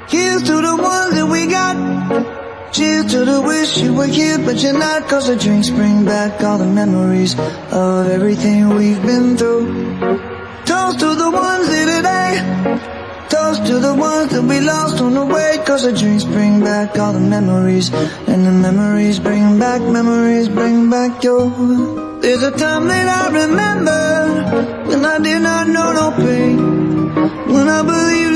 Here's to the ones that we got. Cheers to the wish you were here but you're not. Cause the drinks bring back all the memories of everything we've been through. Toast to the ones here today. Toast to the ones that we lost on the way. Cause the drinks bring back all the memories, and the memories bring back your. There's a time that I remember when I did not know no pain, when I believed